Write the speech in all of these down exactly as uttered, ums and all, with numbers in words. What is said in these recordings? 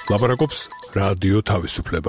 ლაპარაკობს რადიო თავისუფლება.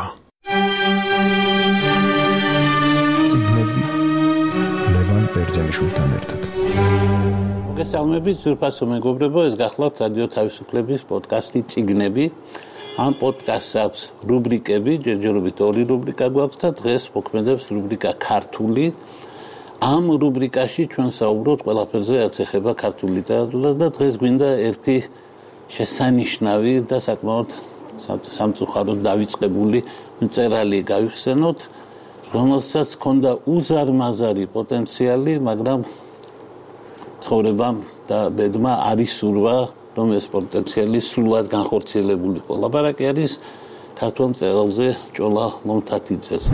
ციგნები ლევან ბერძენიშვილთან ერთად. მოგესალმებით, ძვირფასო მეგობრებო, ეს გახლავთ რადიო თავისუფლების პოდკასტი ციგნები. ამ პოდკასტს აქვს რუბრიკები, ჯერჯერობით ორი რუბრიკა გვაქვს და დღეს მოქმედებს რუბრიკა ქართული. ამ რუბრიკაში ჩვენ საუბრობთ ყველაფერზე, რაც ეხება ქართულ ლიტერატურას და დღეს გვინდა ერთი შესანიშნავი და საკმაოდ სამწუხაროდ დავიწყებული მწერალი გავიხსენოთ, რომელსაც ჰქონდა უზარმაზარი პოტენციალი, მაგრამ ცხოვრებამ და ბედმა არ ისურვა, რომ ეს პოტენციალი სრულად განხორციელებულიყო. ლაპარაკი არის ქართულ მწერალზე ჭოლა ლომთათიძეზე.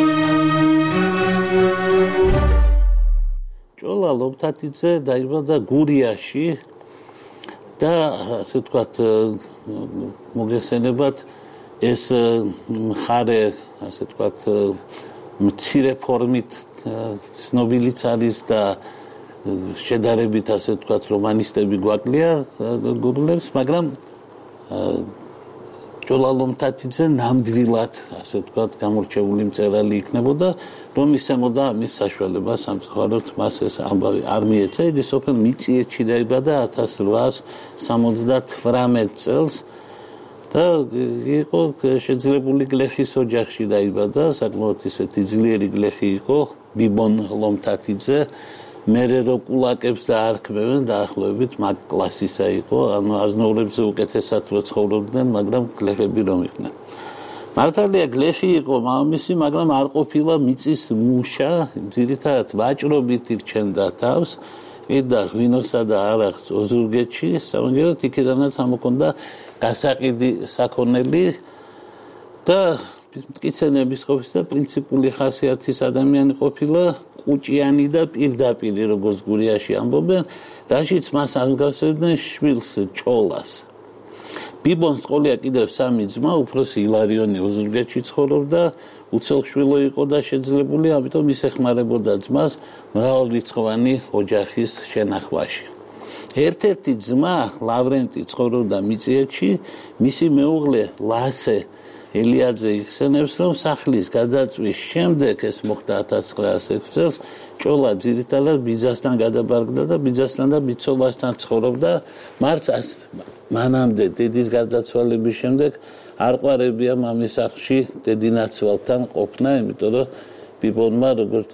ჭოლა ლომთათიძე დაიბადა გურიაში და ასე ვთქვათ, მოგეხსენებათ, ეს მხარე, ასე ვთქვათ, მცირე ფორმით ცნობილიც არის და შედარებით, ასე ვთქვათ, რომანისტები გვაკლია გურულებს, მაგრამ ჭოლა ლომთათიძე ნამდვილად, ასე ვთქვათ, გამორჩეული მწერალი იქნებოდა, რომ ისწემოდა ამის საშუალება სამწუხაროდ მას ეს ამბავი არ მიეცა. იგი სოფელ მიწიეთში დაიბადა ათას რვაას სამოცდათვრამეტ წელს და იყო შეძლებული გლეხის ოჯახში დაიბადა, საკმაოდ ისეთი ძლიერი გლეხი იყო ბიბონ ლომთათიძე. მერე რო კულაკებს დაარქმევენ, დაახლოებით მაგ კლასისა იყო, ანუ აზნაურებზე უკეთესად რო ცხოვრობდნენ, მაგრამ გლეხები რომ იყვნენ. მართალია გლეხი იყო მამამისი, მაგრამ არ ყოფილა მიწის მუშა, ძირითადად ვაჭრობით ირჩენდა თავს, ყიდა ღვინოსა და არახს ოზურგეთში, სამაგერად იქიდანაც ამოქონდა გასაყიდი საქონელი და მტკიცენების ყოფის და პრინციპული ხასიათის ადამიანი ყოფილა, ყუჭიანი და პირდაპირი, როგორც გურიაში ამბობენ, რაშიც მას აღგავსებდნენ შვილს ჭოლას. ბიბონს ყოლია კიდევ სამი ძმა, უფროსი ილარიონი ოზურგეთში ცხოვრობდა, უცოლშვილო იყო და შეძლებული, ამიტომ ის ეხმარებოდა ძმას მრავალრიცხოვანი ოჯახის შენახვაში. ერთ-ერთი ძმა, ლავრენტი, ცხოვრობდა მიწიეთში, მისი მეუღლე ლასე ელიაძე იხსენებს, რომ სახლის გადაწვის შემდეგ, ეს მოხდა ათას ცხრაას ექვსი წელს, ჭოლა ძირითადად ბიძასთან გადაბარგდა და ბიძასთან და ბიცოლასთან ცხოვრობდა, მარც მანამდე დედის გარდაცვალების შემდეგ არ ყვარებია მამის სახლში დედინაცვალთან ყოფნა, იმიტომ რომ ბიბონმა, როგორც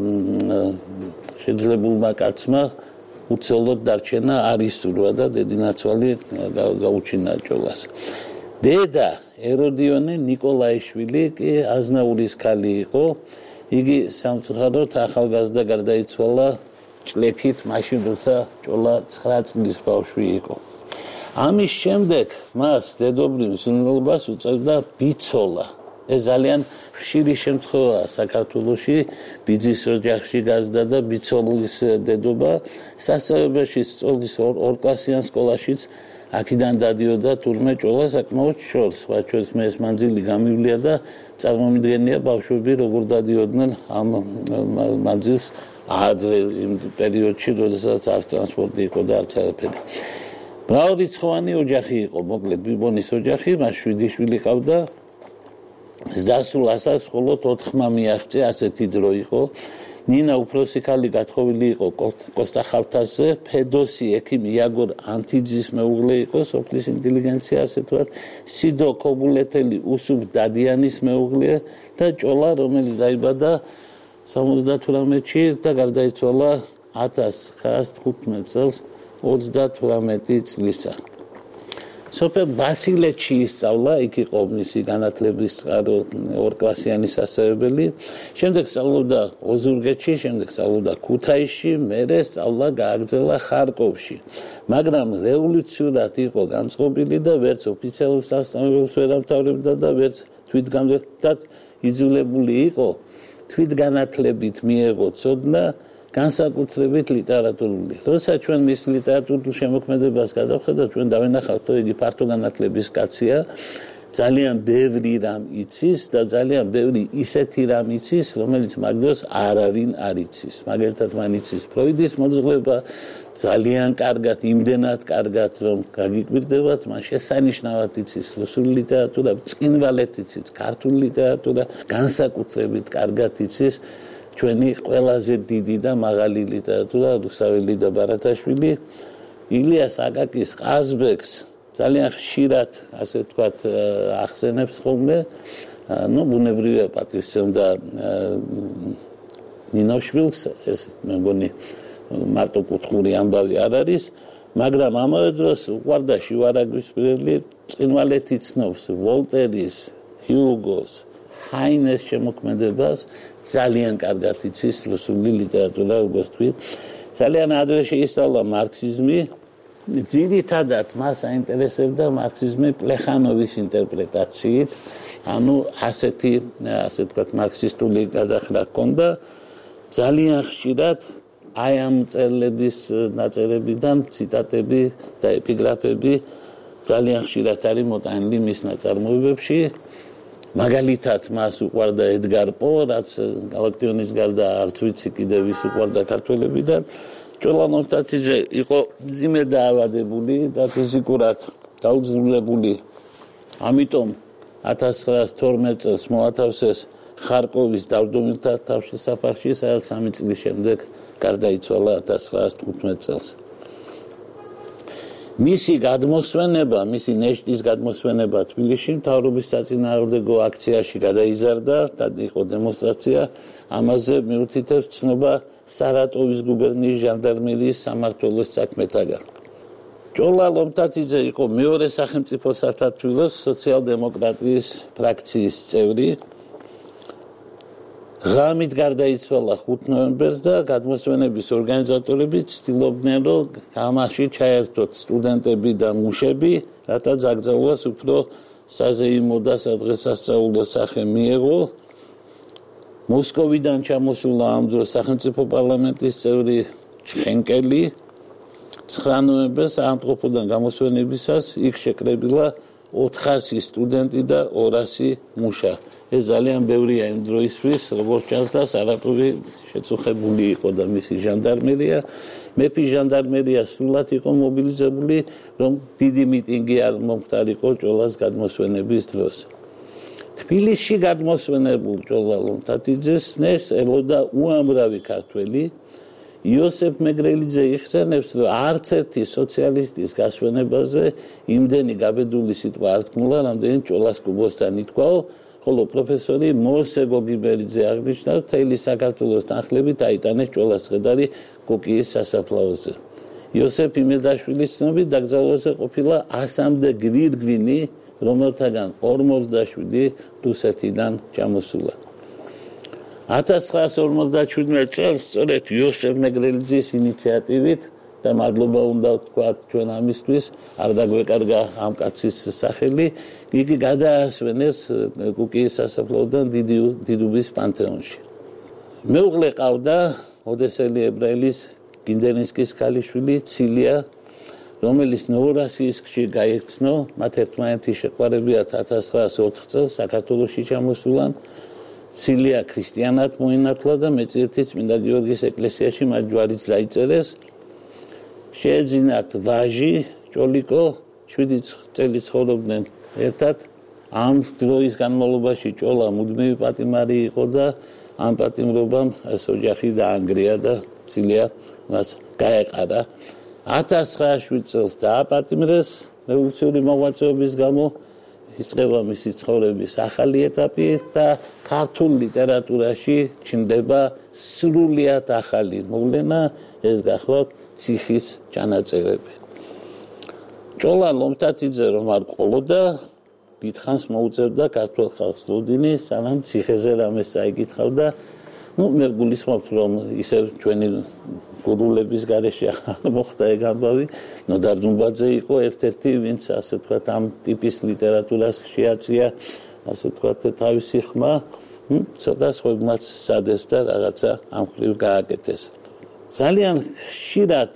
შეძლებულმა კაცმა, უცოლოდ დარჩენა არ ისურვა და დედინაცვალი გაუჩინა ჭოლას. დედა ეროდიონე ნიკოლაიშვილი კი აზნაურის ქალი იყო. იგი სამწუხაროდ ახალგაზრდა გარდაიცვალა ჭლექით, მაშინ როცა ჭოლა ცხრა წლის ბავშვი იყო. ამის შემდეგ მას დედობრივ ზრუნველობას უწევდა ბიცოლა. ეს ძალიან ხშირი შემთხვევაა საქართველოში, ბიძის ოჯახში გაზრდა და ბიცოლის დედობა. სასწავლებელში სწავლის ორკლასიან სკოლაშიც აქედან დადიოდა თურმე ჭოლა საკმაოდ შორს, სხვა შორის მე ეს მანძილი გამივლია და წარმომიდგენია ბავშვები როგორ დადიოდნენ ამ მანძილს ადრე იმ პერიოდში, როდესაც არ ტრანსპორტი იყო და არც არაფერი. მრავალრიცხოვანი ოჯახი იყო, მოკლედ ბიბონის ოჯახი, მას შვიდი შვილი ჰყავდა. ზრდასრულ ასაკს მხოლოდ ოთხმა მიაღწია, ასეთი დრო იყო. ნინა უფროსი ქალი გათხოვილი იყო კოსტა ხავთასზე, ფედოსი ექიმი იაგორ ანთიძის მეუღლე იყო, სოფლის ინტელიგენცია, ასე ვთქვათ, სიდო ქობულეთელი უსუფ დადიანის მეუღლე და ჭოლა, რომელიც დაიბადა სამოცდათვრამეტში და გარდაიცვალა ათას ცხრაას თხუთმეტ წელს ოცდათვრამეტი წლისა. სოფელ ბასილეთში ისწავლა, იქ იყო მისი განათლების წყარო ორკლასიანი სასწავლებელი. შემდეგ სწავლობდა ოზურგეთში, შემდეგ სწავლობდა ქუთაისში, მერე სწავლა გააგრძელა ხარკოვში. მაგრამ რევოლუციურად იყო განწყობილი და ვერც ოფიციალურ სასწავლებელს ვერ ამთავრებდა და ვერც თვითგამოხატად იძულებული იყო თვითგანათლებით მიეღო ცოდნა, განსაკუთრებით ლიტერატურული. როცა ჩვენ მის ლიტერატურულ შემოქმედებას გადავხედავთ, ჩვენ დავინახავთ, რომ იგი ფართო განათლების კაცია, ძალიან ბევრი რამ იცის და ძალიან ბევრი ისეთი რამ იცის, რომელიც მაგ დროს არავინ არ იცის. მაგალითად, მან იცის ფროიდის მოძღვრება, ძალიან კარგად, იმდენად კარგად, რომ გაგიკვირდებათ, მას შესანიშნავად იცის რუსული ლიტერატურა, ბრწყინვალედ იცის ქართული ლიტერატურა, განსაკუთრებით კარგად იცის ჩვენი ყველაზე დიდი და მაღალი ლიტერატურა, რუსთაველი და ბარათაშვილი, ილიას აკაკის ყაზბეგს ძალიან ხშირად, ასე ვთქვათ, ახსენებს ხოლმე, ну, ბუნებრივია პატივსცემდა ნინოშვილს, ეს მე მგონი მარტო კუთხური ამბავი არ არის, მაგრამ ამავე დროს უყვარდა შივარაგვისპირელი, ბრწყინვალედ იცნობს ვოლტერის, ჰიუგოს, ჰაინეს შემოქმედებას, ძალიან კარგად იცის რუსული ლიტერატურა, როგორც თქვი. ძალიან ადრე შეისწავლა მარქსიზმი, ძირითადად მას აინტერესებდა მარქსიზმი პლეხანოვის ინტერპრეტაციით, ანუ ასეთი, ასე ვთქვათ, მარქსისტული გადახრა ჰქონდა. ძალიან ხშირად აი ამ წერილების ნაწერებიდან ციტატები და ეპიგრაფები ძალიან ხშირად არის მოტანილი მის ნაწარმოებებში. მაგალითად მას უყვარდა ედგარ პო, რაც გალაქტიონის გარდა არც ვიცი კიდევ ვის უყვარდა ქართველებიდან. ჭოლა ნოსტაციძე იყო ძიმე დაავადებული და ფიზიკურად დაუძლებული. ამიტომ ათას ცხრაას თორმეტ წელს მოათავსეს ხარკოვის დავდომილთა თავშესაფარში, სადაც სამი წლის შემდეგ გარდაიცვალა ათას ცხრაას თხუთმეტ წელს. მისი გადმოსვენება, მისი ნეშტის გადმოსვენება თბილისში მთავრობის საწინააღმდეგო აქციაში გადაიზარდა და იყო დემონსტრაცია. ამაზე მიუთითებს ცნობა სარატოვის გუბერნიის ჟანდარმერიის სამმართველოს საქმეთაგან. ჭოლა ლომთათიძე იყო მეორე სახელმწიფო საქართველოს სოციალ-დემოკრატიის ფრაქციის წევრი. ღამით გარდაიცვალა ხუთ ნოემბერს და გადმოსვენების ორგანიზატორები ცდილობდნენ, რომ გამაში ჩაერთოთ სტუდენტები და მუშები, რათა ძაგძალვას უფრო საზეიმო და სადღესასწაულო სახე მიეღო. მოსკოვიდან ჩამოსულა ამ დროს სახელმწიფო პარლამენტის წევრი ჩხენკელი. ცხრა ნოემბერს საამტყოფოდან გამოსვენებისას იქ შეკრებილა ოთხასი სტუდენტი და ორასი მუშა. ეს ძალიან ბევრია იმ დროისთვის, როგორც ჩანს და სარატოვი შეწუხებული იყო და მისი ჟანდარმერია. მეფის ჟანდარმერია სრულად იყო მობილიზებული, რომ დიდი მიტინგი არ მომხდარიყო ჭოლას გადმოსვენების დროს. თბილისში გადმოსვენებულ ჭოლა ლომთათიძეს ნერს ელოდა უამრავი ქართველი. იოსებ მეგრელიძე იხსენებს, რომ არც ერთი სოციალისტის გასვენებაზე იმდენი გაბედული სიტყვა არ თქმულა, რამდენი ჭოლას კუბოსთან ითქვაო. ხოლო პროფესორი მოსე გოგიბერიძე აღნიშნა, რომ მთელი საქართველოს თანხლებით აიტანეს ჭოლას ცხედარი კუკიის სასაფლაოზე. იოსებ იმედაშვილის ცნობით დაკრძალვაზე ყოფილა ასამდე გვირგვინი, რომელთაგან ორმოცდაშვიდი რუსეთიდან ჩამოსულა. ათას ცხრაას ორმოცდაშვიდმეტ წელს სწორედ იოსებ მეგრელიძის ინიციატივით და მადლობა უნდა ვთქვათ ჩვენ ამისთვის, არ დაგვეკარგა ამ კაცის სახელი, იგი გადაასვენეს კუკიის სასაფლაოდან დიდუბის პანთეონში. მეუღლე ყავდა ოდესელი ებრაელის გინდენისკის ქალიშვილი ცილია, რომელიც ნოვოროსიისკში გაიხსნო, მათ ერთმანეთი შეყვარებიათ ათას ცხრაას ოთხ წელს საქართველოში ჩამოსულან. ცილია ქრისტიანად მოინათლა და მეწიერთი წმინდა გიორგის ეკლესიაში მათ ჯვარიც დაიწერეს. შეეძინათ ვაჟი ჭოლიკო, შვიდი წელი ცხოვრობდნენ ერთად. ამ დროის განმავლობაში ჭოლა მუდმივი პატიმარი იყო და ამ პატიმრობამ ეს ოჯახი დაანგრია და ცილია მას გაეყარა. ათას ცხრაას შვიდ წელს დააპატიმრეს რევოლუციური მოღვაწეობის გამო. იწყება მისი ცხოვრების ახალი ეტაპი და ქართულ ლიტერატურაში ჩნდება სრულიად ახალი მოვლენა, ეს გახლავთ ციხის ჩანაწერები. ჭოლა ლომთათიძე რომ არ ყოლოდა, დიდხანს მოუწევდა ქართულ ხალხს ლოდინი, სანამ ციხეზე რამეს წაიკითხავდა. ну, მე გულისხმობ, რომ ისევ ჩვენი გურულების გარეშე არ მოხდა ეგ ამბავი. ნოდარ დუმბაძე იყო ერთ-ერთი, ვინც ასე ვთქვათ ამ ტიპის ლიტერატურას შეაწია, ასე ვთქვათ თავისი ხმა, ცოტა სხვებმაც სადეს და რაღაცა ამ ხრივ გააკეთეს. ძალიან ხშირად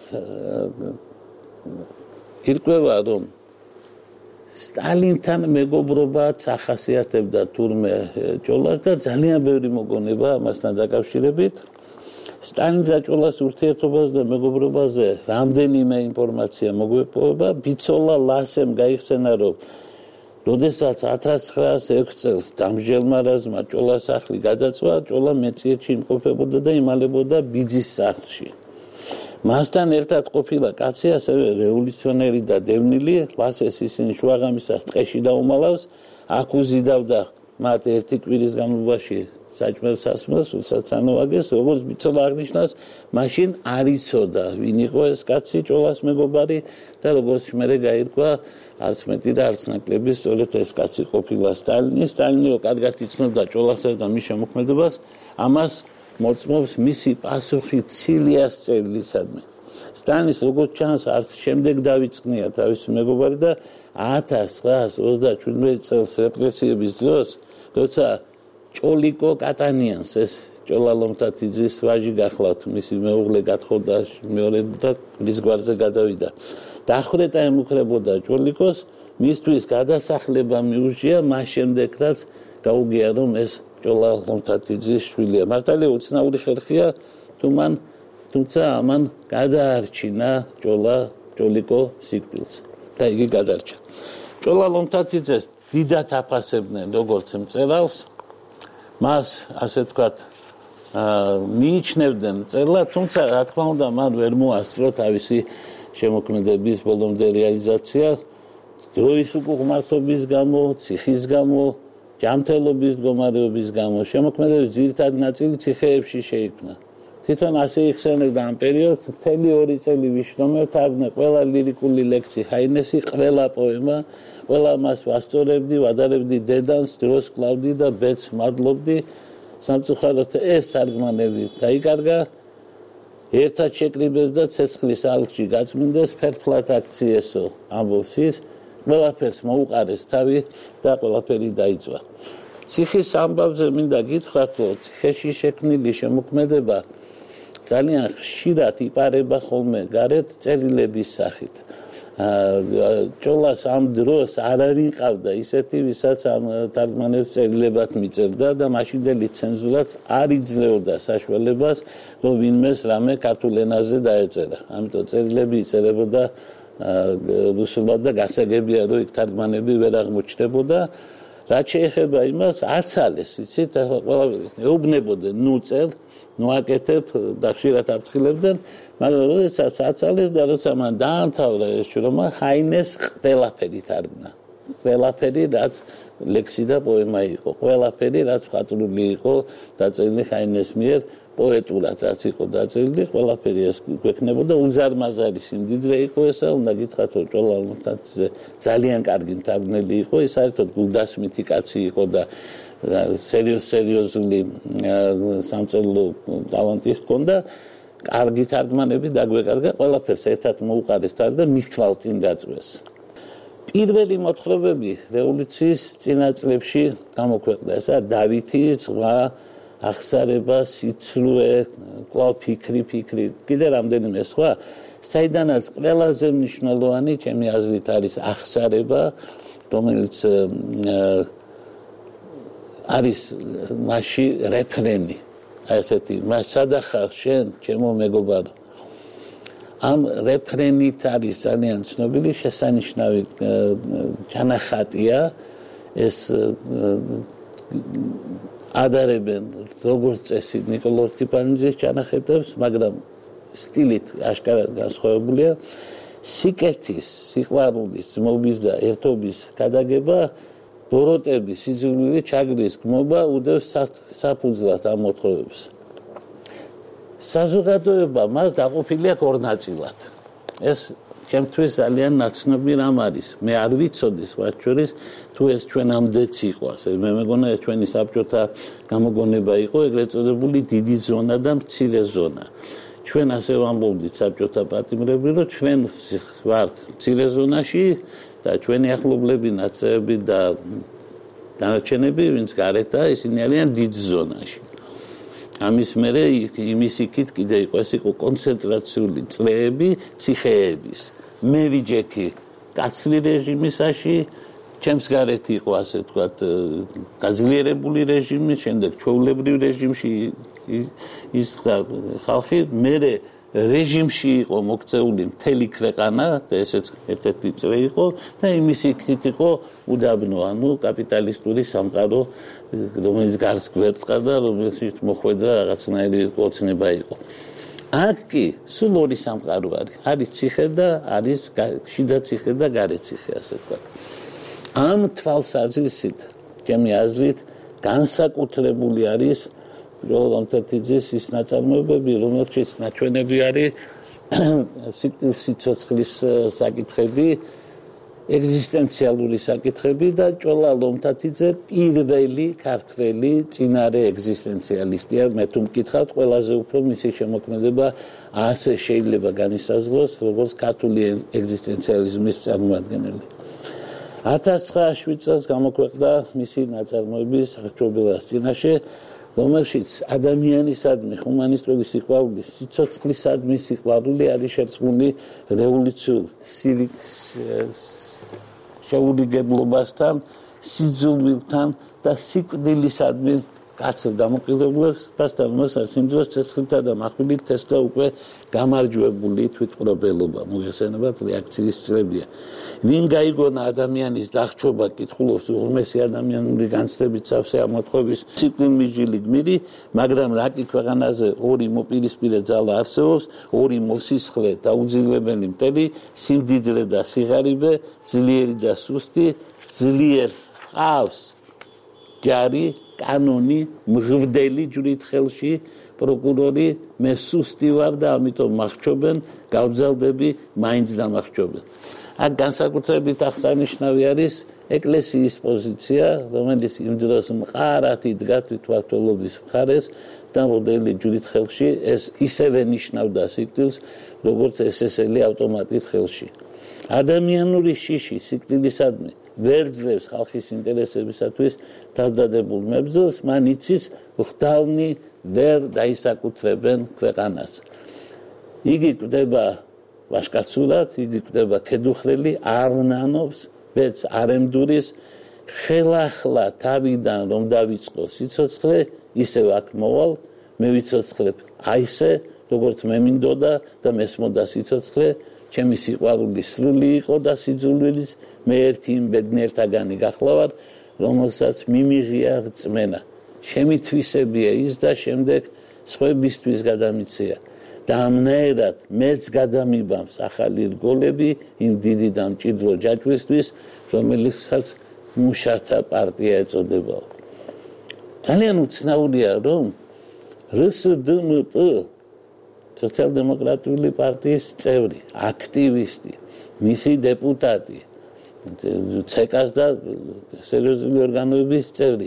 ირკვევა, რომ სტალინთან მეგობრობაც ახასიათებდა თურმე ჭოლას და ძალიან ბევრი მოგონება ამასთან დაკავშირებით. სტალინის დაჭრილას ურთიერთობაზე და მეგობრობაზე რამდენიმე ინფორმაცია მოგვეპოვება. ბიცოლა ლასემ გაიხსენა, რომ როდესაც ათას ცხრაასი ექვსი წელს დამსჯელმა რაზმმა ჭოლას სახლი გადაწვა, ჭოლა მეტიეთში იმყოფებოდა და იმალებოდა ბიძის სახლში. მასთან ერთად ყოფილა კაცი, ასევე რევოლუციონერი და დევნილი, ლასეს ისინი შუაღამისას ტყეში დაუმალავს, აქ უზიდავდა მათ ერთი კვირის განმავლობაში საჭმელ სასმელს, უცად სანოვაგეს, როგორც ბიცოლა აღნიშნავს, მაშინ არ იცოდა, ვინ იყო ეს კაცი, ჭოლას მეგობარი და როგორც მერე გაირკვა, არც მეტი და არც ნაკლები, სწორედ ეს კაცი ყოფილა სტალინი. სტალინიო კარგად იცნობდა ჭოლასა და მის შემოქმედებას, ამას მოწმობს მისი პასუხი ცილიას წერილისადმი. სტალინის როგორც ჩანს, არც შემდეგ დავიწყნია თავისი მეგობარი და ათას ცხრაასი ოცდაჩვიდმეტი წელს რეპრესიების დროს, როცა ჭოლიკო კატანიანს, ეს ჭოლა ლომთათიძის ვაჟი გახლავთ, მისი მეუღლე გათხოვდა მეორე და მის გვარზე გადავიდა. დახვრეტა ემუქრებოდა ჭოლიკოს, მისთვის გადასახლება მიუღია, მას შემდეგ რაც გაუგია, რომ ეს ჭოლა ლომთათიძის შვილია. მართალია უცნაური ხერხია, თუმან თუმცა ამან გადაარჩინა ჭოლა ჭოლიკო სიკვდილს და იგი გადარჩა. ჭოლა ლომთათიძეს დიდად აფასებდნენ როგორც მწერალს, მას ასე ვთქვათ მიიჩნევდნენ მწერლად, თუმცა რა თქმა უნდა მან ვერ მოასწრო თავისი შემოქმედების ბოლომდე რეალიზაცია დროის უკუღმართობის გამო, ციხის გამო, ჯანმრთელობის მდგომარეობის გამო. შემოქმედების ძირითადი ნაწილი ციხეებში შეიქმნა. თვითონ ასე იხსენებდა ამ პერიოდს, მთელი ორი წელი ვიშრომებთ, აღნა ყველა ლირიკული ლექსი ჰაინესი, ყველა პოემა, ყველა მას ვასწორებდი, ვადარებდი დედანს, დროს კლავდი და ბედს მადლობდი. სამწუხაროდ ეს თარგმანები დაიკარგა, ერთად შეკრიბეს და ცეცხლის ალქში გაწმინდეს, ფერფლად აქციესო ამბობს ის, ყველაფერს მოუყარეს თავი და ყველაფერი დაიწვა. ციხის ამბავზე მინდა გითხრათ, რომ ციხეში შექმნილი შემოქმედება ძალიან ხშირად იპარება ხოლმე გარეთ წერილების სახით. ჭოლას ამ დროს არ არიყავდა ისეთი, ვისაც ამ თარგმანებს წერილებად მიწერდა და მაშინდელი ცენზურაც არ იძლეოდა საშუალებას, რომ ვინმეს რამე ქართულ ენაზე დაეწერა. ამიტომ წერილები იწერებოდა რუსულად და გასაგებია, რომ იქ თარგმანები ვერ აღმოჩნდებოდა. რაც შეეხება იმას, აცალეს, იცით, ყველა ეუბნებოდნენ, ნუ წელ, ნუ აკეთებ და ხშირად აფრთხილებდნენ, მაგრამ როდესაც აცალეს და როცა მან დაამთავრა ეს შრომა, ჰაინეს ყველაფერი თარგმნა. ყველაფერი, რაც ლექსი და პოემა იყო, ყველაფერი, რაც მხატვრული იყო დაწერილი ჰაინეს მიერ, პოეტურად რაც იყო დაწერილი, ყველაფერი ეს გვექნებოდა. უზარმაზარი სიმდიდრე იყო ესა, უნდა გითხრათ, რომ ჭოლა ლომთათიძე ძალიან კარგი მთარგმნელი იყო, ის საერთოდ გულდასმითი კაცი იყო და სერიოზ სერიოზული სამწერლო ტალანტი ჰქონდა. კარგი თარგმანები დაგვეკარგა, ყველაფერს ერთად მოუყარეს თავი და მის თვალწინ გაწვეს. პირველი მოთხრობები რევოლუციის წინა წლებში გამოქვეყნდა, ესა დავითი, ზღვა, აღსარება, სიცრუე, კვლავ ფიქრი, ფიქრი, კიდე რამდენიმე სხვა, საიდანაც ყველაზე მნიშვნელოვანი ჩემი აზრით არის აღსარება, რომელიც არის მასში რეფრენი, ასეთი, მას სადახარ შენ, ჩემო მეგობარო. ამ რეფრენით არის ძალიან ცნობილი შესანიშნავი ჩანახატია, ეს ადარებენ როგორც წესი ნიკოლოზ კიპანიძის ჩანახატებს, მაგრამ სტილით აშკარად განსხვავებულია. სიკეთის, სიყვარულის, ძმობის და ერთობის გადაგება, ბოროტების, სიძულვილი ჩაგრის გმობა უდევს საფუძვლად ამ მოთხრობებს. საზოგადოება მას დაყოფილი აქვს ორ ნაწილად. ეს ჩემთვის ძალიან ნაცნობი რამ არის. მე არ ვიცოდი სხვათ შორის თუ ეს ჩვენამდეც იყო ასე. მე მეგონა ეს ჩვენი საბჭოთა გამოგონება იყო, ეგრეთ წოდებული დიდი ზონა და მცირე ზონა. ჩვენ ასე ვამბობდით საბჭოთა პატიმრები, რომ ჩვენ ვართ მცირე ზონაში და ჩვენი ახლობლები, ნაცრები და დანარჩენები, ვინც გარეთაა, ისინი არიან დიდ ზონაში. ამის მერე იმის იქით კიდე იყო, ეს იყო კონცენტრაციული წრეები ციხეების. მე ვიჯექი კაცრი რეჟიმისაში, ჩემს გარეთ იყო ასე ვთქვათ გაძლიერებული რეჟიმი, შემდეგ ჩვეულებრივ რეჟიმში ის ხალხი მერე რეჟიმში იყო მოქცეული მთელი ქვეყანა და ესეც ერთ-ერთი წრე იყო და იმის იქით იყო უდაბნო, ანუ კაპიტალისტური სამყარო, რომელიც გარს გვერდყა და რომელშიც მოხვედრა რაღაცნაირი ოცნება იყო. აქ კი სულ ორი სამყარო არის. არის ციხე და არის შიდა ციხე და გარე ციხე, ასე ვთქვათ. ამ თვალსაზრისით, ჩემი აზრით, განსაკუთრებული არის როლანტეთიძის ის ნაწარმოებები, რომელშიც ნაჩვენები არის სიცოცხლის საკითხები, ეგზისტენციალური საკითხები და ჭოლა ლომთათიძე პირველი ქართველი წინარე ეგზისტენციალისტია. მე თუ მკითხავთ, ყველაზე უფრო მისი შემოქმედება ასე შეიძლება განისაზღვროს, როგორც ქართული ეგზისტენციალიზმის წარმომადგენელი. ათას ცხრაასი წელს გამოქვეყნდა მისი ნაწარმოები საერთაშორისო წინაშე, რომელშიც ადამიანისადმი ჰუმანისტური სიყვარული, სიცოცხლისადმი სიყვარული არის შერწყმული რევოლუციურ შეურიგებლობასთან, სიძულვილთან და სიკვდილისადმი კაცებ დამოკიდებულებასთან, რომელსაც იმ დროს ცეცხლითა და מחვილით თესლა უკვე გამარჯვებული თვითმკვლელობა, მოიხსენებათ რეაქციის წლებია. ვინ გაიგონა ადამიანის დახჩობა კითხულობს უღრმესი ადამიანური განცდებით სავსე ამოთხოვის ციკლინმიჯილი გმირი, მაგრამ რაკი ქვეყანაზე ორი მოპირისპირე ძალა არსებობს, ორი მოსისხლე და უძილებელი მტერი, სიმდიდრე და სიღარიბე, ძლიერი და სუსტი, ძლიერს ყავს ჯარი, კანონი, მღვდელი ჯვრით ხელში, პროკურორი, მე სუსტი ვარ და ამიტომ მახრჩობენ, გავძალდები, მაინც დამახრჩობენ. აქ განსაკუთრებით აღსანიშნავი არის ეკლესიის პოზიცია, რომელიც იმ დროს მყარად იდგა თვითმმართველობის მხარეს და მღვდელი ჯვრით ხელში ეს ისევე ნიშნავდა სიკვდილს, როგორც ეს-ეს-ელი ავტომატით ხელში. ადამიანური შიში სიკვდილისადმი ვერ ძლევს ხალხის ინტერესებისათვის თავდადებულ მებრძოლს, მან იცის ღვთავნი ვერ დაისაკუთრებენ ქვეყანას. იგი კვდება ვაშკაცურად, იგი კვდება ქედუხრელი, არ ნანობს, ბედს არ ემდურის, ხელახლა თავიდან რომ დავიწყო სიცოცხლე, ისევ აქ მოვალ, მე ვიცოცხლებ აისე, როგორც მე მინდოდა და მესმოდა სიცოცხლე, ჩემი სიყვარული სრული იყო და სიძულვილიც, მე ერთი იმ ბედნიერთაგანი გახლავარ, რომელსაც მიმიღია რწმენა. შემითვისებია ის და შემდეგ სხვებისთვის გადამიცეა. და ამნაირად მეც გადამიბამს ახალი რგოლები იმ დიდი და მჭიდრო ჯაჭვისთვის, რომელსაც მუშათა პარტია ეწოდება. ძალიან უცნაურია, რომ რსდმპ სოციალ-დემოკრატიული პარტიის წევრი, აქტივისტი, მისი დეპუტატი, ცეკას და სერიოზული ორგანოების წევრი.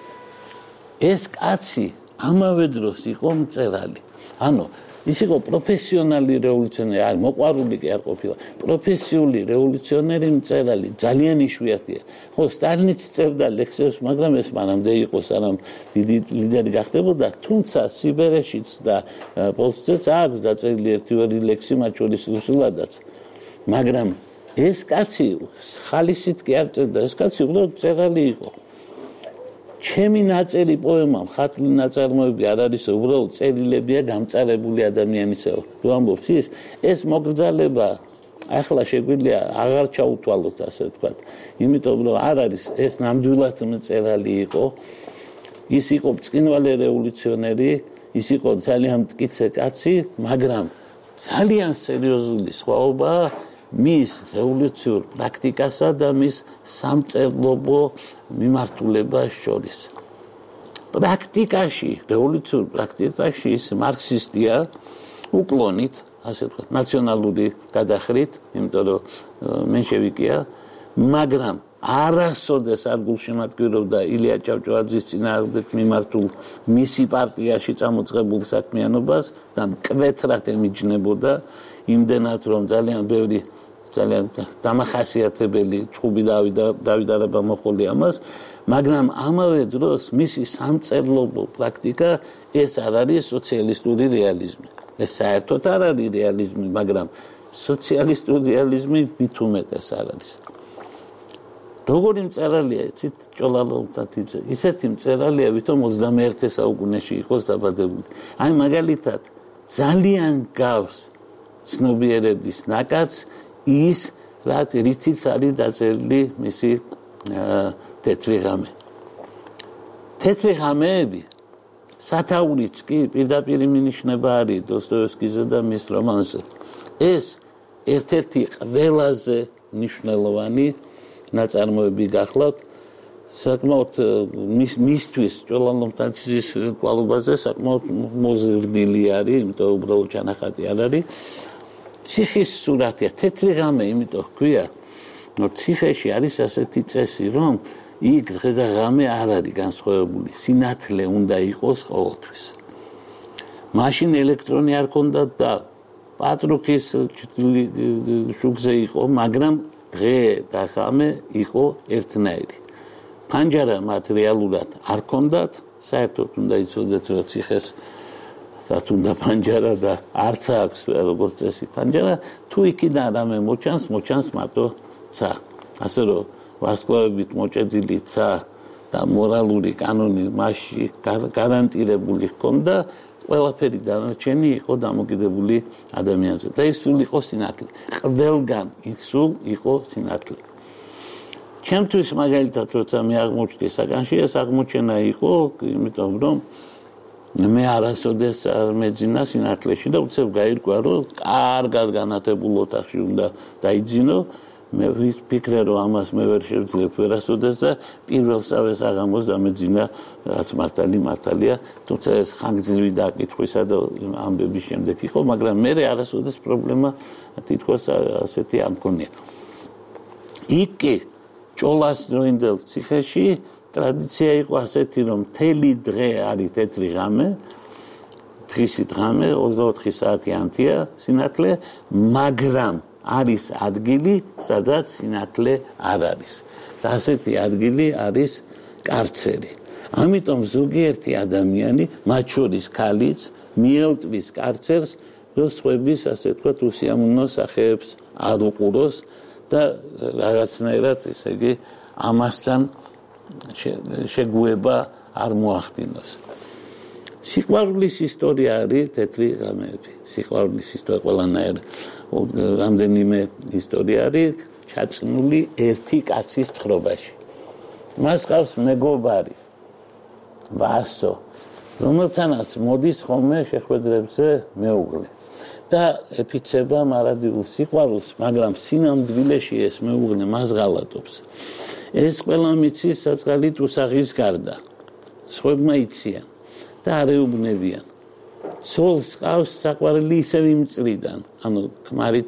ეს კაცი ამავე დროს იყო მწერალი. ანუ ის იყო პროფესიონალი რევოლუციონერი, არ მოყვარული კი არ ყოფილა. პროფესიული რევოლუციონერი მწერალი ძალიან იშვიათია. ხო, სტალინიც წერდა ლექსებს, მაგრამ ეს მანამდე იყო, სანამ დიდი ლიდერი გახდებოდა, თუმცა სიბერეშიც და პოლსცეც აქვს დაწერილი ერთი-ორი ლექსი, მათ შორის რუსულადაც. მაგრამ ეს კაცი ხალისით კი არ წერდა, ეს კაცი უბრალოდ მწერალი იყო. ჩემი ნაწერი პოემა, მხატვრული ნაწარმოები არ არის, უბრალოდ წერილებია გამწარებული ადამიანისეულ. თუ ამბობს ის, ეს მოგრძალება ახლა შეგვიძლია აღარ ჩაუთვალოთ, ასე ვთქვათ. იმიტომ რომ არ არის ეს ნამდვილად მწერალი იყო, ის იყო ბრწყინვალე რევოლუციონერი, ის იყო ძალიან მტკიცე კაცი, მაგრამ ძალიან სერიოზული სხვაობაა მის რევოლუციურ პრაქტიკასა და მის სამწერლობო მიმართულებას შორის. პრაქტიკაში, რევოლუციურ პრაქტიკაში ის მარქსისტია უკლონით, ასე ვთქვათ, ნაციონალური გადახრით, იმიტომ რომ მენშევიკია, მაგრამ არასოდეს არ გულშემატკივრობდა ილია ჭავჭავაძის წინააღმდეგ მიმართულ მისი პარტიაში წამოწყებულ საქმიანობას და მკვეთრად ემიჯნებოდა იმდენად, რომ ძალიან ბევრი ძალიან დამახასიათებელი ჭუბი დავიდარება მოყოლი ამას, მაგრამ ამავე დროს მისი სამწერლობო პრაქტიკა ეს არ არის სოციალისტური რეალიზმი. ეს საერთოდ არ არის რეალიზმი, მაგრამ სოციალისტური რეალიზმი მით უმეტეს არ არის. როგორი მწერალია იცით ჭოლალო თათიძე ისეთი მწერალია ვითომ ოცდამეერთე საუკუნეში იყოს დაბადებული აი მაგალითად ძალიან გავს ცნობიერების ნაკადს ის რაც რითიც არის დაწერილი მისი თეთრი ღამე თეთრი ღამეები სათაურიც კი პირდაპირ მინიშნება არის დოსტოევსკიზე და მის რომანზე ეს ერთ-ერთი ყველაზე მნიშვნელოვანი ნაწარმოები გახლავთ საკმაოდ მის მისთვის ჭოლალო თათიძის კვალობაზე საკმაოდ მოზრდილი არის იმიტომ უბრალოდ ჩანახატი არ არის ციხის სურათია თეთრი ღამე იმიტომ ჰქვია რომ ციხეში არის ასეთი წესი რომ იქ დღე და ღამე არ არის განსხვავებული სინათლე უნდა იყოს ყოველთვის მაშინ ელექტრონი არ ქონდა და პატრუქის შუქზე იყო მაგრამ დღე და ღამე იყო ერთნაირი ფანჯარა მატერიალურად არ ქონდათ საერთოდ უნდა იცოდეთ რომ ციხეს რაც უნდა პანჯარა და არც აქვს როგორც წესი პანჯარა თუ იქიდან რამე მოჩანს მოჩანს მარტო ცა ასე რომ ვარსკვლავებით მოჭედილი ცა და მორალური კანონი მასში გარანტირებული ჰქონდა ყველაფერი დანარჩენი იყო დამოკიდებული ადამიანზე და ის სულ იყო სინათლე ყველგან ის სულ იყო სინათლე ჩემთვის მაგალითად როცა მე აღმოჩნდი საგანში ეს აღმოჩენა იყო იმიტომ რომ მე არასოდეს არ მეძინა სინათლეში და უცებ გაირკვა რომ კარგად განათებულ ოთახში უნდა დაიძინო მე ვიფიქრე რომ ამას მე ვერ შევძლებ ვერასოდეს და პირველ სავეს აღამოს დამეძინა რაც მართალი მართალია თუმცა ეს ხანგრძლივი დაკითხვისა და ამბების შემდეგ იყო მაგრამ მე არასოდეს პრობლემა თითქოს ასეთი არ მქონია იქ კი ჭოლას დროინდელ ციხეში ტრადიცია იყო ასეთი რომ მთელი დღე არის თეთრი ღამე დღისი დღამე ოცდაოთხი საათი ანთია სინათლე მაგრამ არის ადგილი სადაც სინათლე არ არის და ასეთი ადგილი არის კარცერი ამიტომ ზოგიერთი ადამიანი მათ შორის ქალიც მიელტვის კარცერს რომ სხვების ასე ვთქვათ უსიამოვნო სახეებს არ უყუროს და რაღაცნაირად ესე იგი ამასთან შეგუება არ მოახდინოს სიყვარულის ისტორია არის თეთრი ღამეები სიყვარულის ისტორია ყველანაირ რამდენიმე ისტორია არის ჩაწნული ერთი კაცის თხრობაში მას ყავს მეგობარი ვასო რომელთანაც მოდის ხოლმე შეხვედრებზე მეუღლე და ეფიცება მარადილ სიყვარულს მაგრამ სინამდვილეში ეს მეუღლე მას ღალატობს ეს ყველა მიცის საწყალი თუსაღის გარდა სხვებმა იციან და არ ეუბნებიან ცოლს ყავს საყვარელი ისევ იმ წრიდან ანუ ქმარიც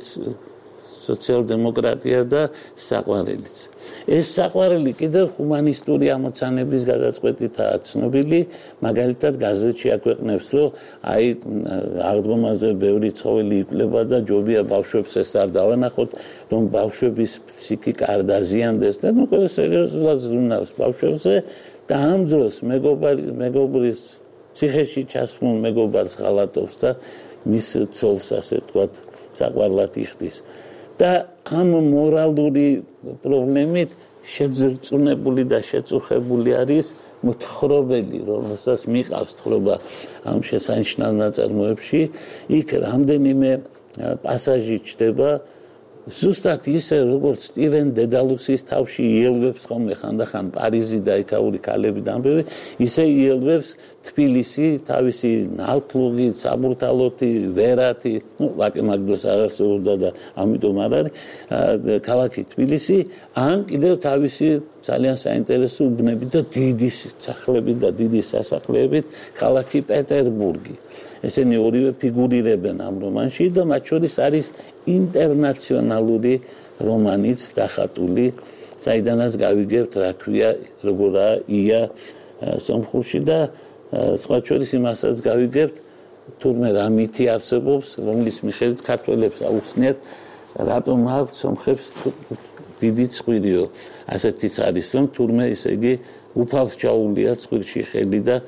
სოციალ-დემოკრატია და საყვარელიც ეს საყვარელი კიდევ ჰუმანისტური ამოცანების გადაწყვეტითაა ცნობილი მაგალითად გაზეთში აქვეყნებს რომ აი აღდგომაზე ბევრი ცხოველი იკვლება და ჯობია ბავშვებს ეს არ დავანახოთ რომ ბავშვების ფსიქიკა არ დაზიანდეს და ნუ ყველა სერიოზულად ზრუნავს ბავშვებზე და ამ დროს მეგობარი მეგობრის ციხეში ჩასმულ მეგობარს ღალატობს და მის ცოლს ასე ვთქვათ საყვარლად იხდის და ამ მორალური პრობლემით შეძრწუნებული და შეწუხებული არის მთხრობელი, რომელსაც მიყავს თხრობა ამ შესანიშნავ ნაწარმოებში, იქ რამდენიმე პასაჟი ჩდება ზუსტად ისე როგორც სტივენ დედალუსის თავში იელვებს ხოლმე ხანდახან პარიზი და იქაური ქალები და ამბები, ისე იელვებს თბილისი თავისი ნავთლუღი, საბურთალოთი, ვერათი, ну, ვაკე-მაგდოს არ არსებობდა და ამიტომ არ არის ქალაქი თბილისი, ან კიდევ თავისი ძალიან საინტერესო უბნებით და დიდი სახლებით და დიდი სასახლეებით ქალაქი პეტერბურგი. ესენი ორივე ფიგურირებენ ამ რომანში და მათ შორის არის ინტერნაციონალური რომანიც დახატული, საიდანაც გავიგებთ რა ქვია, როგორაა ია სომხურში და სხვა შორის იმასაც გავიგებთ, თურმე რა მითი არსებობს, რომლის მიხედვით ქართველებს აუხსნიათ, რატომ აქვს სომხებს დიდი ცხვირიო. ასეთიც არის, რომ თურმე ისე იგი უფალს ჩაულია ცხვირში ხელი და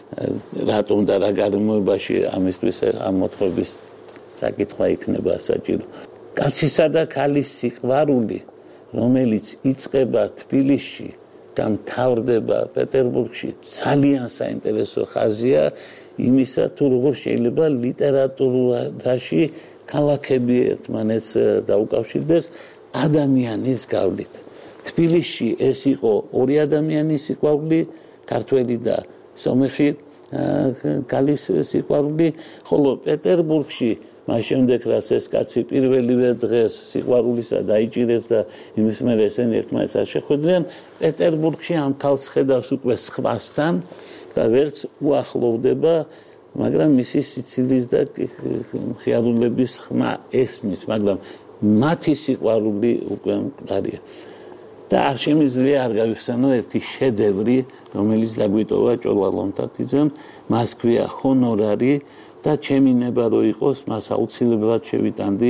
რატომ და რა გარემოებაში ამისთვის ამ მოთხრობის საკითხვა იქნება საჭირო. კაცისა და ქალის სიყვარული, რომელიც იწყება თბილისში და მთავრდება პეტერბურგში, ძალიან საინტერესო ხაზია იმისა, თუ როგორ შეიძლება ლიტერატურაში ქალაქები ერთმანეთს დაუკავშირდეს ადამიანის გავლით. თბილისში ეს იყო ორი ადამიანის სიყვარული, ქართველი და სომეხი კალის სიყვარული, ხოლო პეტერბურგში მას შემდეგ რაც ეს კაცი პირველივე დღეს სიყვარულისა დაიჭირეს და იმის მერე ესენი ერთმანეთს არ შეხვედრიან, პეტერბურგში ამ ქალს ხედავს უკვე სხვასთან და ვერც უახლოვდება, მაგრამ მისი სიცილის და ხიარულების ხმა ესმის, მაგრამ მათი სიყვარული უკვე მკვდარია. და არ შემიძლია არ გავიხსენო ერთი შედევრი, რომელიც დაგვიტოვა ჭოლა ლომთათიძემ, მას ქვია ჰონორარი და ჩემი ნება რო იყოს, მას აუცილებლად შევიტანდი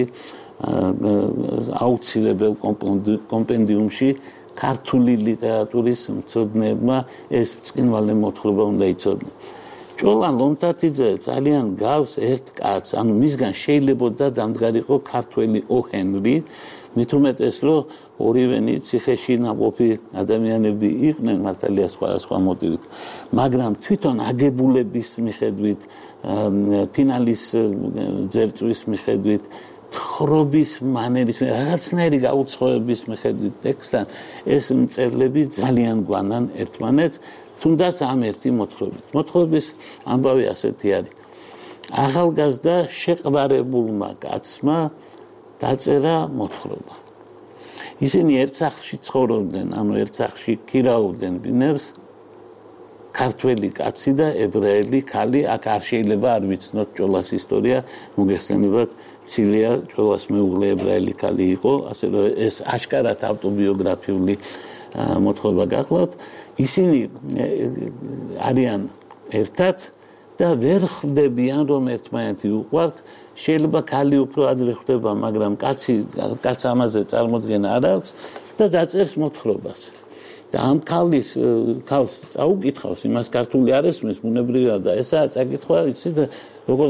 აუცილებელ კომპენდიუმში ქართული ლიტერატურის მცოდნეებმა ეს ბრწყინვალე მოთხრობა უნდა იცოდნენ. ჭოლა ლომთათიძე ძალიან გავს ერთ კაცს, ანუ მისგან შეიძლებოდა დამდგარიყო ქართველი ოჰენრი, მით უმეტეს რომ ორივენი ციხეში ნაყოფი ადამიანები იყვნენ მართალია სხვადასხვა მოტივით, მაგრამ თვითონ აგებულების მიხედვით, ფინალის ძერწვის მიხედვით, ხრობის მანერის, რაღაცნაირი გაუცხოების მიხედვით ტექსტთან ეს მწერლები ძალიან გვანან ერთმანეთს, თუნდაც ამ ერთი მოთხრობით. მოთხრობის ამბავი ასეთი არის. ახალგაზრდა შეყვარებულმა კაცმა დაწერა მოთხრობა. ისინი ერთ სახლში ცხოვრობდნენ, ანუ ერთ სახლში ქირაობდნენ ბინებს, ქართველი კაცი და ებრაელი ქალი, აქ არ შეიძლება არ ვიცნოთ ჭოლას ისტორია, მოგეხსენებათ, ცილია ჭოლას მეუღლე ებრაელი ქალი იყო, ასე რომ ეს აშკარად ავტობიოგრაფიული მოთხრობა გახლავთ. ისინი არიან ერთად და ვერ ხვდებიან, რომ ერთმანეთი უყვართ. შეიძლება ქალი უფრო ადრე ხვდება, მაგრამ კაცი კაც ამაზე წარმოდგენა არ აქვს და დაწერს მოთხრობას. და ამ ქალის ქალს წაუკითხავს, იმას ქართული არ ესმის ბუნებრივად და ესაა წაკითხვა, იცი და როგორც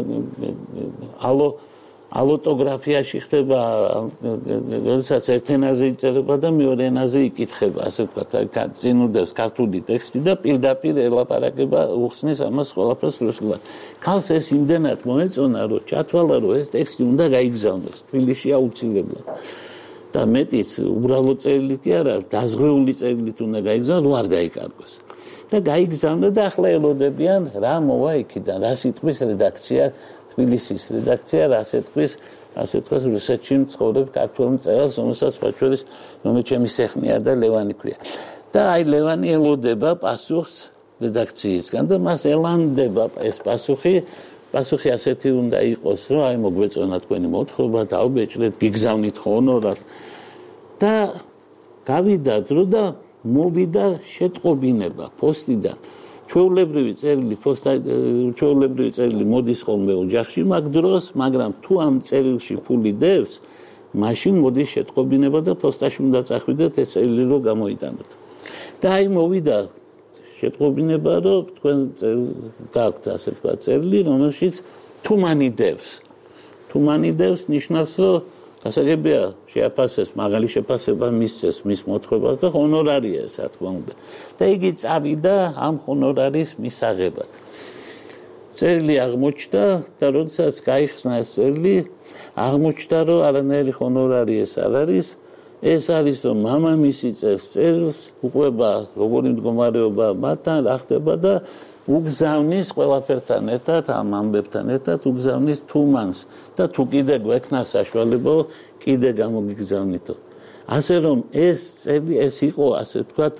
ალო ალოტოგრაფიაში ხდება, როდესაც ერთ ენაზე იწერება და მეორე ენაზე იკითხება, ასე ვთქვათ, წინ უდევს ქართული ტექსტი და პირდაპირ ელაპარაკება, უხსნის ამას ყველაფერს რუსულად. ქალს ეს იმდენად მოეწონა, რომ ჩათვალა, რომ ეს ტექსტი უნდა გაიგზავნოს თბილისში აუცილებლად. და მეტიც უბრალო წერილით კი არა, დაზღვეული წერილით უნდა გაიგზავნოს, არ დაიკარგოს. და გაიგზავნა და ახლა ელოდებიან რა მოვა იქიდან, რა სიტყვის რედაქცია თბილისის რედაქცია რას ეთქვის, ასე თქვა რუსეთში მცხოვრებ ქართველ მწერალს, რომელსაც ბაჩვერის ნომერ ჩემი სეხნია და ლევანი ქვია. და აი ლევანი ელოდება პასუხს რედაქციისგან და მას ელანდება ეს პასუხი, პასუხი ასეთი უნდა იყოს, რომ აი მოგვეწონა თქვენი მოთხრობა, დაუბეჭდეთ, გიგზავნით ჰონორად. და გავიდა დრო და მოვიდა შეტყობინება პოსტიდან. ჩვეულებრივი წერილი პოსტა ჩვეულებრივი წერილი მოდის ხოლმე ოჯახში მაგ დროს, მაგრამ თუ ამ წერილში ფული დევს, მაშინ მოდის შეტყობინება და პოსტაში უნდა წახვიდეთ ეს წერილი რო გამოიტანოთ. და აი მოვიდა შეტყობინება, რომ თქვენ გაქვთ ასე ვთქვათ წერილი, რომელშიც თუმანი დევს. თუმანი დევს ნიშნავს, რომ გასაგებია შეაფასეს, მაღალი შეფასება მისცეს მის მოთხრობას და ჰონორარია ეს, რა თქმა უნდა. და იგი წავიდა ამ ჰონორარის მისაღებად. წერილი აღმოჩნდა და როდესაც გაიხსნა ეს წერილი, აღმოჩნდა, რომ არანაირი ჰონორარი ეს არ არის, ეს არის, რომ მამამისი წერს წერილს, უყვება როგორი მდგომარეობა მათთან, რა ხდება და უგზავნის ყველაფერთან ერთად, ამ ამბებთან ერთად უგზავნის თუმანს და თუ კიდე გვექნა საშუალება, კიდე გამოგიგზავნითო. ასე რომ ეს წერილი ეს იყო, ასე ვთქვათ,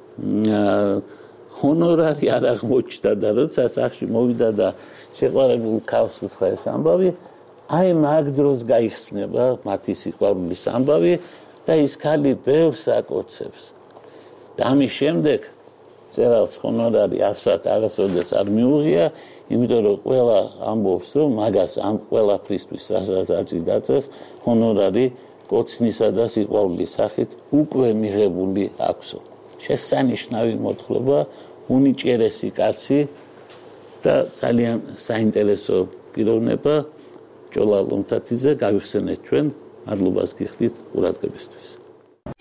ჰონორარი არ აღმოჩნდა და როცა სახში მოვიდა და შეყვარებულ ქალს უთხრა ეს ამბავი, აი მაგ დროს გაიხსნება მათი სიყვარულის ამბავი და ის ქალი ბევრს აკოცებს. და ამის შემდეგ წერალს ჰონორარი არსად არასოდეს არ მიუღია, იმიტომ რომ ყველა ამბობს, რომ მაგას ამ ყველაფრისთვის, რასაც აწი დაწერს, ჰონორარი კოცნისა და სიყვარულის სახით უკვე მიღებული აქვსო. შესანიშნავი მოთხრობა, უნიჭიერესი კაცი და ძალიან საინტერესო პიროვნება ჭოლა ლომთათიძე, გავიხსენეთ ჩვენ, მადლობას გიხდით ყურადღებისთვის.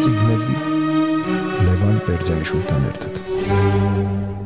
წიგნები ლევან ბერძენიშვილთან ერთად.